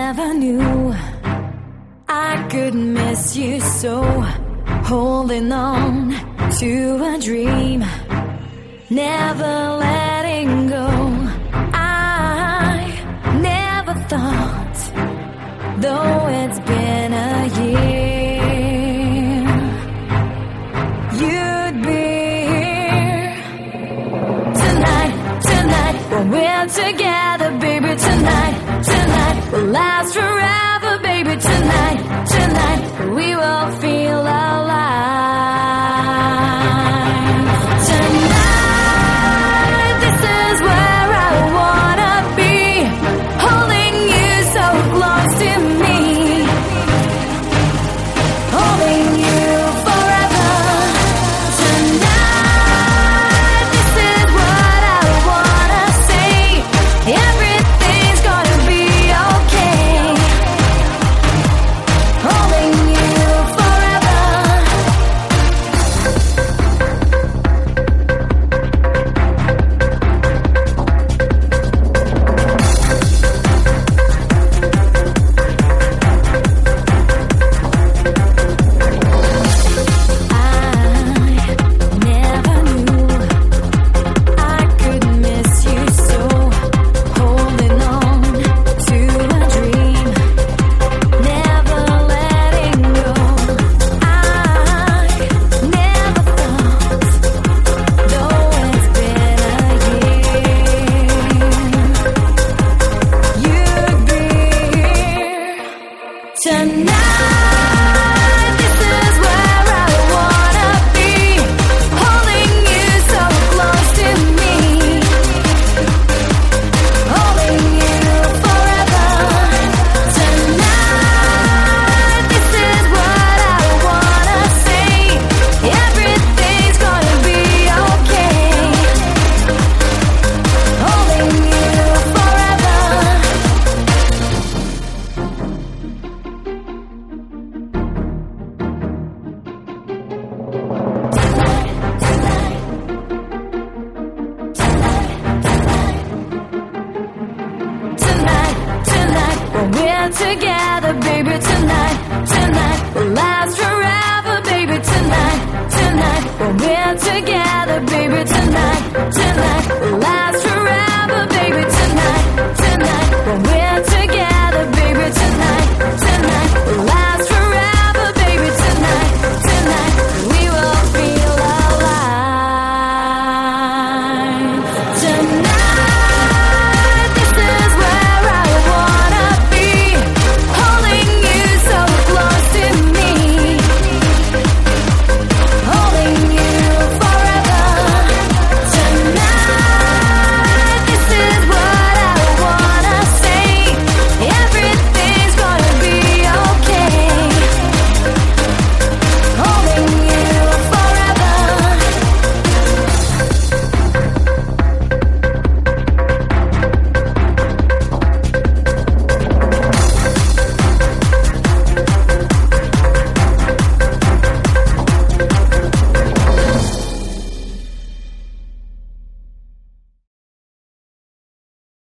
never knew I could miss you so, holding on to a dream, never letting go. I never thought, though it's been a year, you'd be here tonight, tonight, when we're together, baby. Tonight, tonight, will last forever, baby. Tonight, tonight, we will feel alive. Tonight, this is where I wanna be, holding you so close to me, holding you forever. Tonight, this is what I wanna say. Everything's gonna be okay, holding you forever. I never knew I could miss you so, holding on to a dream, never letting go. I never thought, though it's been a year, you'd be here tonight. This is where I wanna be, holding you so close to me, holding you forever. Tonight, this is what I wanna say. Everything's gonna be okay, holding you forever. Tonight, tonight, when we're together, baby. Tonight, tonight, will last forever, baby. Tonight, tonight, when we're together, baby. Tonight, tonight, will last